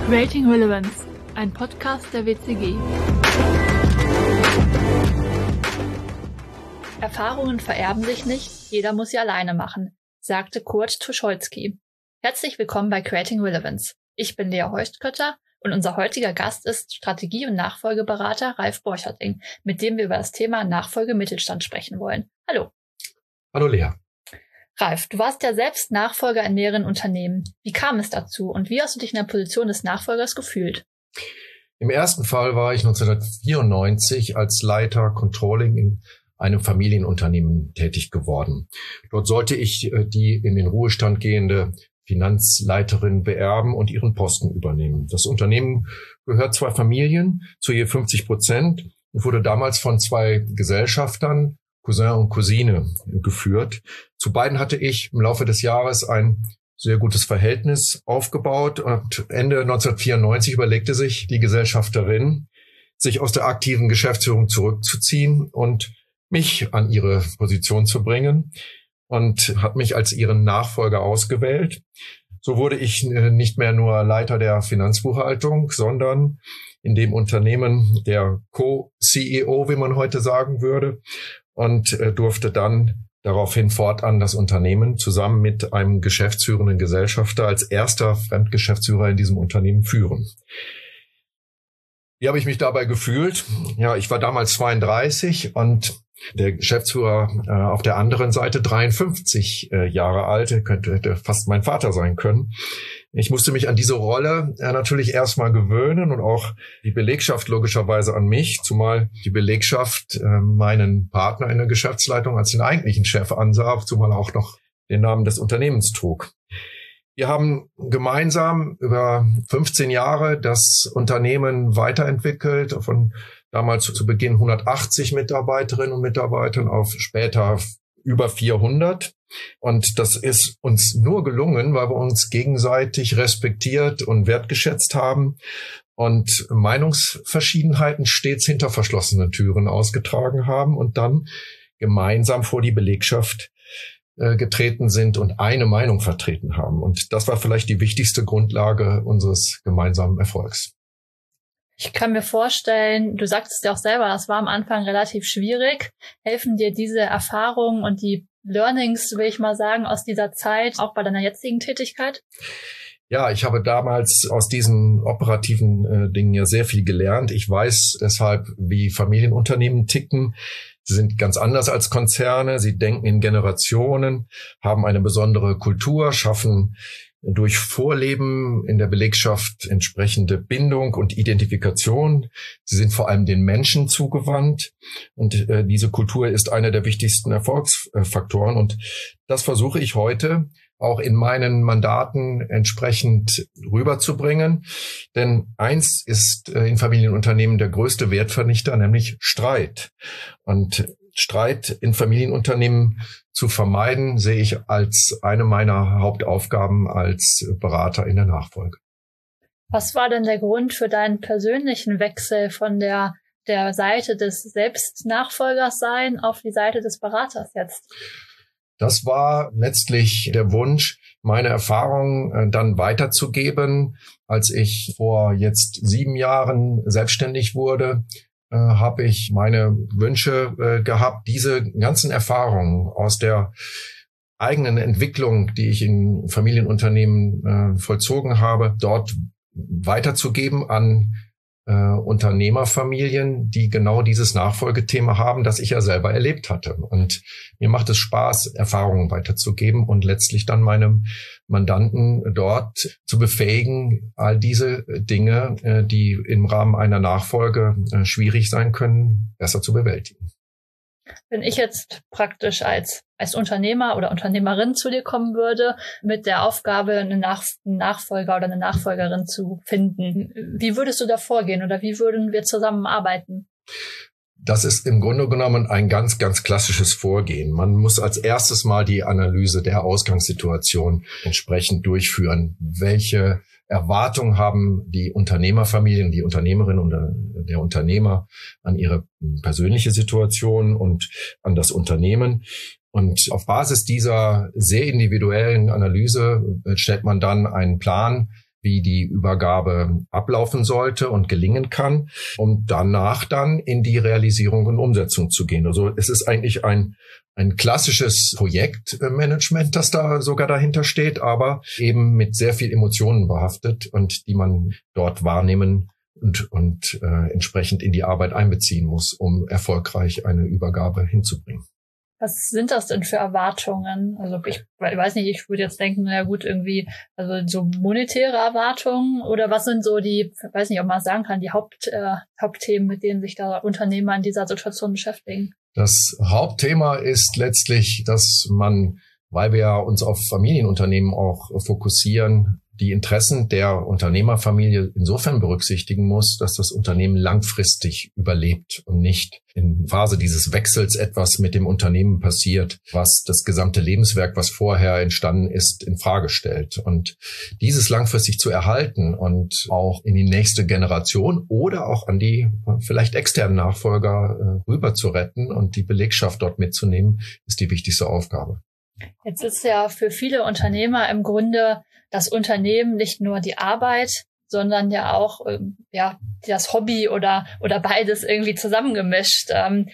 Creating Relevance, ein Podcast der WCG. Erfahrungen vererben sich nicht, jeder muss sie alleine machen, sagte Kurt Tucholsky. Herzlich willkommen bei Creating Relevance. Ich bin Lea Heustkötter und unser heutiger Gast ist Strategie- und Nachfolgeberater Ralf Borcherting, mit dem wir über das Thema Nachfolge im Mittelstand sprechen wollen. Hallo. Hallo Lea. Ralf, du warst ja selbst Nachfolger in mehreren Unternehmen. Wie kam es dazu und wie hast du dich in der Position des Nachfolgers gefühlt? Im ersten Fall war ich 1994 als Leiter Controlling in einem Familienunternehmen tätig geworden. Dort sollte ich die in den Ruhestand gehende Finanzleiterin beerben und ihren Posten übernehmen. Das Unternehmen gehört zwei Familien zu je 50% und wurde damals von zwei Gesellschaftern, Cousin und Cousine, geführt. Zu beiden hatte ich im Laufe des Jahres ein sehr gutes Verhältnis aufgebaut und Ende 1994 überlegte sich die Gesellschafterin, sich aus der aktiven Geschäftsführung zurückzuziehen und mich an ihre Position zu bringen und hat mich als ihren Nachfolger ausgewählt. So wurde ich nicht mehr nur Leiter der Finanzbuchhaltung, sondern in dem Unternehmen der Co-CEO, wie man heute sagen würde, und durfte dann daraufhin fortan das Unternehmen zusammen mit einem geschäftsführenden Gesellschafter als erster Fremdgeschäftsführer in diesem Unternehmen führen. Wie habe ich mich dabei gefühlt? Ja, ich war damals 32 und der Geschäftsführer auf der anderen Seite 53 Jahre alt, könnte fast mein Vater sein können. Ich musste mich an diese Rolle natürlich erstmal gewöhnen und auch die Belegschaft logischerweise an mich, zumal die Belegschaft meinen Partner in der Geschäftsleitung als den eigentlichen Chef ansah, zumal auch noch den Namen des Unternehmens trug. Wir haben gemeinsam über 15 Jahre das Unternehmen weiterentwickelt, von damals zu Beginn 180 Mitarbeiterinnen und Mitarbeitern auf später über 400. Und das ist uns nur gelungen, weil wir uns gegenseitig respektiert und wertgeschätzt haben und Meinungsverschiedenheiten stets hinter verschlossenen Türen ausgetragen haben und dann gemeinsam vor die Belegschaft getreten sind und eine Meinung vertreten haben. Und das war vielleicht die wichtigste Grundlage unseres gemeinsamen Erfolgs. Ich kann mir vorstellen, du sagtest ja auch selber, das war am Anfang relativ schwierig. Helfen dir diese Erfahrungen und die Learnings, will ich mal sagen, aus dieser Zeit auch bei deiner jetzigen Tätigkeit? Ja, ich habe damals aus diesen operativen Dingen ja sehr viel gelernt. Ich weiß deshalb, wie Familienunternehmen ticken. Sie sind ganz anders als Konzerne. Sie denken in Generationen, haben eine besondere Kultur, schaffen durch Vorleben in der Belegschaft entsprechende Bindung und Identifikation. Sie sind vor allem den Menschen zugewandt. Und diese Kultur ist einer der wichtigsten Erfolgsfaktoren. Und das versuche ich heute auch in meinen Mandaten entsprechend rüberzubringen. Denn eins ist in Familienunternehmen der größte Wertvernichter, nämlich Streit. Und Streit in Familienunternehmen zu vermeiden, sehe ich als eine meiner Hauptaufgaben als Berater in der Nachfolge. Was war denn der Grund für deinen persönlichen Wechsel von der Seite des Selbstnachfolgers sein auf die Seite des Beraters jetzt? Das war letztlich der Wunsch, meine Erfahrungen dann weiterzugeben. Als ich vor jetzt 7 Jahren selbstständig wurde, habe ich meine Wünsche gehabt, diese ganzen Erfahrungen aus der eigenen Entwicklung, die ich in Familienunternehmen vollzogen habe, dort weiterzugeben an Unternehmerfamilien, die genau dieses Nachfolgethema haben, das ich ja selber erlebt hatte. Und mir macht es Spaß, Erfahrungen weiterzugeben und letztlich dann meinem Mandanten dort zu befähigen, all diese Dinge, die im Rahmen einer Nachfolge schwierig sein können, besser zu bewältigen. Wenn ich jetzt praktisch als Unternehmer oder Unternehmerin zu dir kommen würde, mit der Aufgabe, einen Nachfolger oder eine Nachfolgerin zu finden, wie würdest du da vorgehen oder wie würden wir zusammenarbeiten? Das ist im Grunde genommen ein ganz, ganz klassisches Vorgehen. Man muss als erstes mal die Analyse der Ausgangssituation entsprechend durchführen. Welche Erwartungen haben die Unternehmerfamilien, die Unternehmerin und der Unternehmer an ihre persönliche Situation und an das Unternehmen? Und auf Basis dieser sehr individuellen Analyse stellt man dann einen Plan, wie die Übergabe ablaufen sollte und gelingen kann, um danach dann in die Realisierung und Umsetzung zu gehen. Also es ist eigentlich ein klassisches Projektmanagement, das da sogar dahinter steht, aber eben mit sehr viel Emotionen behaftet und die man dort wahrnehmen und entsprechend in die Arbeit einbeziehen muss, um erfolgreich eine Übergabe hinzubringen. Was sind das denn für Erwartungen? Also ich weiß nicht, ich würde jetzt denken, na gut, irgendwie, also so monetäre Erwartungen oder was sind so die, weiß nicht, ob man sagen kann, die Hauptthemen, mit denen sich da Unternehmer in dieser Situation beschäftigen? Das Hauptthema ist letztlich, dass man, weil wir uns auf Familienunternehmen auch fokussieren, die Interessen der Unternehmerfamilie insofern berücksichtigen muss, dass das Unternehmen langfristig überlebt und nicht in Phase dieses Wechsels etwas mit dem Unternehmen passiert, was das gesamte Lebenswerk, was vorher entstanden ist, in Frage stellt. Und dieses langfristig zu erhalten und auch in die nächste Generation oder auch an die vielleicht externen Nachfolger rüber zu retten und die Belegschaft dort mitzunehmen, ist die wichtigste Aufgabe. Jetzt ist ja für viele Unternehmer im Grunde das Unternehmen nicht nur die Arbeit, sondern ja auch das Hobby oder beides irgendwie zusammengemischt.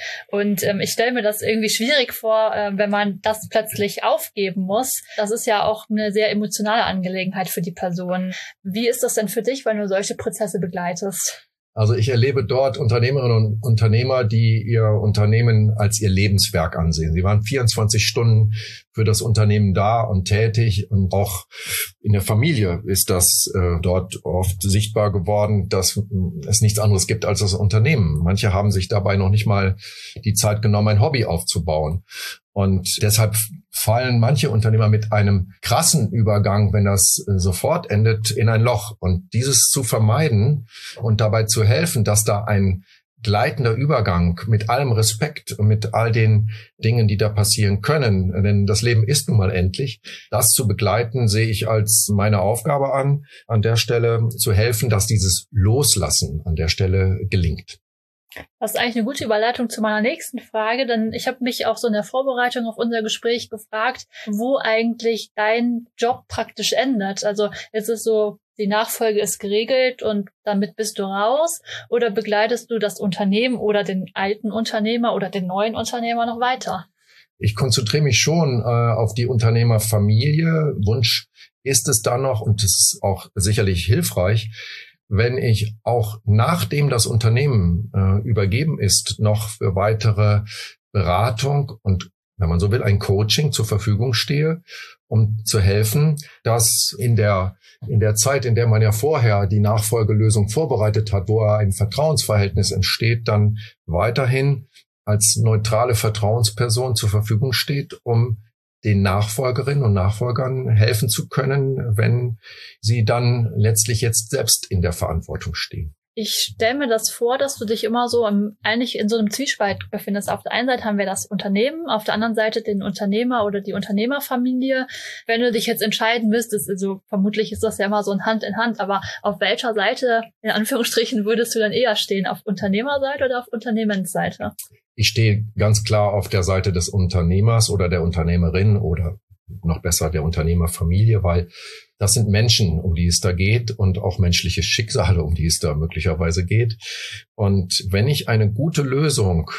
Ich stelle mir das irgendwie schwierig vor, wenn man das plötzlich aufgeben muss. Das ist ja auch eine sehr emotionale Angelegenheit für die Person. Wie ist das denn für dich, wenn du solche Prozesse begleitest? Also ich erlebe dort Unternehmerinnen und Unternehmer, die ihr Unternehmen als ihr Lebenswerk ansehen. Sie waren 24 Stunden für das Unternehmen da und tätig und auch in der Familie ist das dort oft sichtbar geworden, dass es nichts anderes gibt als das Unternehmen. Manche haben sich dabei noch nicht mal die Zeit genommen, ein Hobby aufzubauen. Und deshalb fallen manche Unternehmer mit einem krassen Übergang, wenn das sofort endet, in ein Loch. Und dieses zu vermeiden und dabei zu helfen, dass da ein gleitender Übergang mit allem Respekt und mit all den Dingen, die da passieren können, denn das Leben ist nun mal endlich, das zu begleiten, sehe ich als meine Aufgabe an der Stelle zu helfen, dass dieses Loslassen an der Stelle gelingt. Das ist eigentlich eine gute Überleitung zu meiner nächsten Frage, denn ich habe mich auch so in der Vorbereitung auf unser Gespräch gefragt, wo eigentlich dein Job praktisch endet. Also ist es so, die Nachfolge ist geregelt und damit bist du raus, oder begleitest du das Unternehmen oder den alten Unternehmer oder den neuen Unternehmer noch weiter? Ich konzentriere mich schon auf die Unternehmerfamilie. Wunsch ist es da noch, und es ist auch sicherlich hilfreich, wenn ich auch nachdem das Unternehmen übergeben ist, noch für weitere Beratung und, wenn man so will, ein Coaching zur Verfügung stehe, um zu helfen, dass in der Zeit, in der man ja vorher die Nachfolgelösung vorbereitet hat, wo ein Vertrauensverhältnis entsteht, dann weiterhin als neutrale Vertrauensperson zur Verfügung steht, um den Nachfolgerinnen und Nachfolgern helfen zu können, wenn sie dann letztlich jetzt selbst in der Verantwortung stehen. Ich stelle mir das vor, dass du dich immer so eigentlich in so einem Zwiespalt befindest. Auf der einen Seite haben wir das Unternehmen, auf der anderen Seite den Unternehmer oder die Unternehmerfamilie. Wenn du dich jetzt entscheiden müsstest, also vermutlich ist das ja immer so ein Hand in Hand, aber auf welcher Seite, in Anführungsstrichen, würdest du dann eher stehen? Auf Unternehmerseite oder auf Unternehmensseite? Ich stehe ganz klar auf der Seite des Unternehmers oder der Unternehmerin oder noch besser der Unternehmerfamilie, weil das sind Menschen, um die es da geht, und auch menschliche Schicksale, um die es da möglicherweise geht. Und wenn ich eine gute Lösung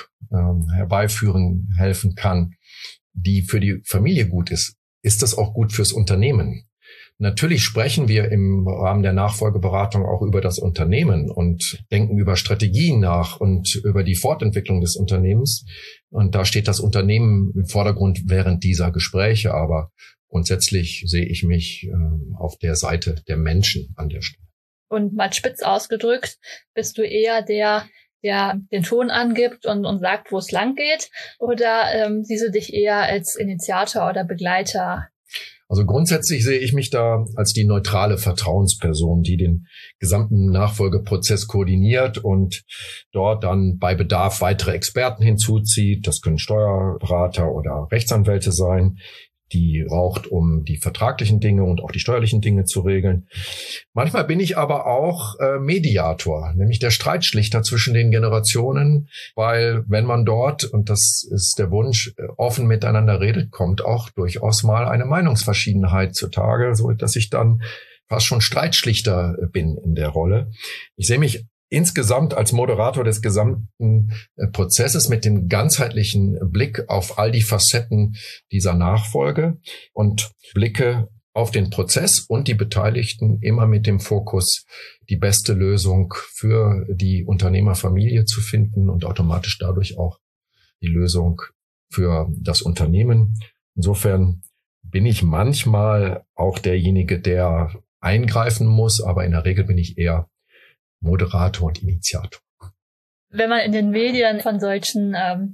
herbeiführen helfen kann, die für die Familie gut ist, ist das auch gut fürs Unternehmen. Natürlich sprechen wir im Rahmen der Nachfolgeberatung auch über das Unternehmen und denken über Strategien nach und über die Fortentwicklung des Unternehmens. Und da steht das Unternehmen im Vordergrund während dieser Gespräche. Aber grundsätzlich sehe ich mich auf der Seite der Menschen an der Stelle. Und mal spitz ausgedrückt, bist du eher der den Ton angibt und sagt, wo es lang geht? Oder siehst du dich eher als Initiator oder Begleiter? Also grundsätzlich sehe ich mich da als die neutrale Vertrauensperson, die den gesamten Nachfolgeprozess koordiniert und dort dann bei Bedarf weitere Experten hinzuzieht. Das können Steuerberater oder Rechtsanwälte sein, die braucht, um die vertraglichen Dinge und auch die steuerlichen Dinge zu regeln. Manchmal bin ich aber auch Mediator, nämlich der Streitschlichter zwischen den Generationen, weil wenn man dort, und das ist der Wunsch, offen miteinander redet, kommt auch durchaus mal eine Meinungsverschiedenheit zutage, so dass ich dann fast schon Streitschlichter bin in der Rolle. Ich sehe mich insgesamt als Moderator des gesamten Prozesses mit dem ganzheitlichen Blick auf all die Facetten dieser Nachfolge und blicke auf den Prozess und die Beteiligten immer mit dem Fokus, die beste Lösung für die Unternehmerfamilie zu finden und automatisch dadurch auch die Lösung für das Unternehmen. Insofern bin ich manchmal auch derjenige, der eingreifen muss, aber in der Regel bin ich eher Moderator und Initiator. Wenn man in den Medien von solchen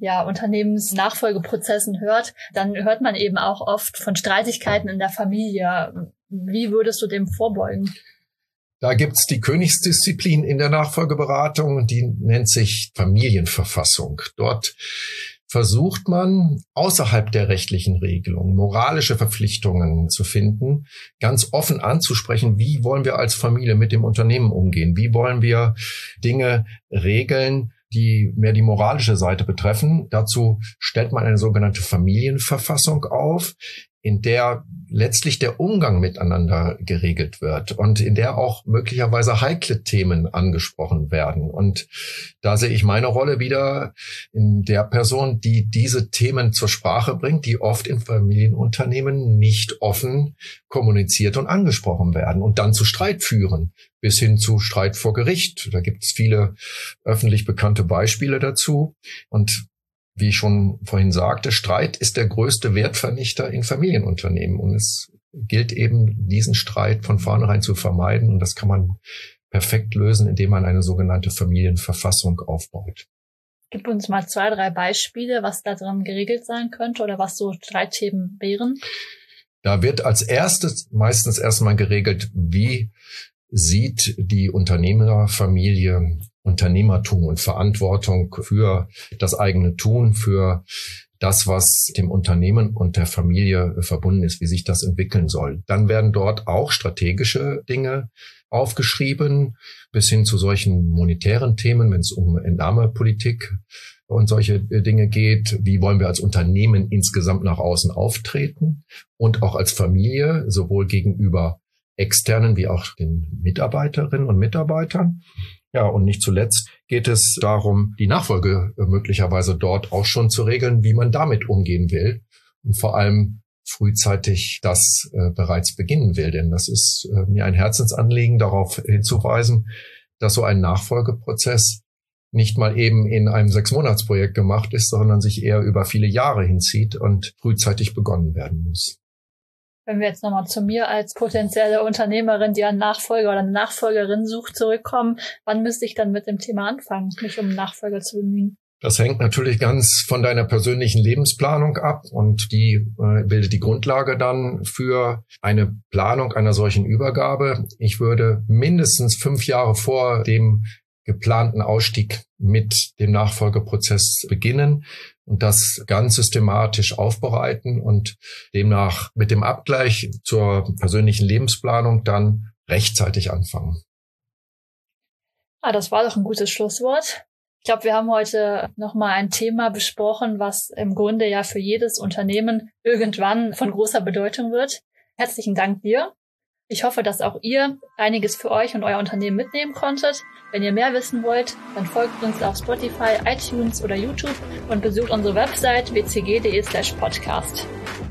Unternehmensnachfolgeprozessen hört, dann hört man eben auch oft von Streitigkeiten in der Familie. Wie würdest du dem vorbeugen? Da gibt's die Königsdisziplin in der Nachfolgeberatung, die nennt sich Familienverfassung. Dort versucht man, außerhalb der rechtlichen Regelung moralische Verpflichtungen zu finden, ganz offen anzusprechen, wie wollen wir als Familie mit dem Unternehmen umgehen? Wie wollen wir Dinge regeln, die mehr die moralische Seite betreffen? Dazu stellt man eine sogenannte Familienverfassung auf, in der letztlich der Umgang miteinander geregelt wird und in der auch möglicherweise heikle Themen angesprochen werden. Und da sehe ich meine Rolle wieder in der Person, die diese Themen zur Sprache bringt, die oft in Familienunternehmen nicht offen kommuniziert und angesprochen werden und dann zu Streit führen, bis hin zu Streit vor Gericht. Da gibt es viele öffentlich bekannte Beispiele dazu. Und wie ich schon vorhin sagte, Streit ist der größte Wertvernichter in Familienunternehmen. Und es gilt eben, diesen Streit von vornherein zu vermeiden. Und das kann man perfekt lösen, indem man eine sogenannte Familienverfassung aufbaut. Gib uns mal 2, 3 Beispiele, was da drin geregelt sein könnte oder was so Streitthemen wären. Da wird als erstes meistens erstmal geregelt, wie sieht die Unternehmerfamilie Unternehmertum und Verantwortung für das eigene Tun, für das, was dem Unternehmen und der Familie verbunden ist, wie sich das entwickeln soll. Dann werden dort auch strategische Dinge aufgeschrieben, bis hin zu solchen monetären Themen, wenn es um Entnahmepolitik und solche Dinge geht. Wie wollen wir als Unternehmen insgesamt nach außen auftreten und auch als Familie, sowohl gegenüber Externen wie auch den Mitarbeiterinnen und Mitarbeitern. Ja, und nicht zuletzt geht es darum, die Nachfolge möglicherweise dort auch schon zu regeln, wie man damit umgehen will und vor allem frühzeitig das bereits beginnen will. Denn das ist mir ein Herzensanliegen, darauf hinzuweisen, dass so ein Nachfolgeprozess nicht mal eben in einem 6-Monats-Projekt gemacht ist, sondern sich eher über viele Jahre hinzieht und frühzeitig begonnen werden muss. Wenn wir jetzt nochmal zu mir als potenzielle Unternehmerin, die einen Nachfolger oder eine Nachfolgerin sucht, zurückkommen, wann müsste ich dann mit dem Thema anfangen, mich um einen Nachfolger zu bemühen? Das hängt natürlich ganz von deiner persönlichen Lebensplanung ab und die bildet die Grundlage dann für eine Planung einer solchen Übergabe. Ich würde mindestens 5 Jahre vor dem geplanten Ausstieg mit dem Nachfolgeprozess beginnen und das ganz systematisch aufbereiten und demnach mit dem Abgleich zur persönlichen Lebensplanung dann rechtzeitig anfangen. Das war doch ein gutes Schlusswort. Ich glaube, wir haben heute nochmal ein Thema besprochen, was im Grunde ja für jedes Unternehmen irgendwann von großer Bedeutung wird. Herzlichen Dank dir. Ich hoffe, dass auch ihr einiges für euch und euer Unternehmen mitnehmen konntet. Wenn ihr mehr wissen wollt, dann folgt uns auf Spotify, iTunes oder YouTube und besucht unsere Website wcg.de/podcast.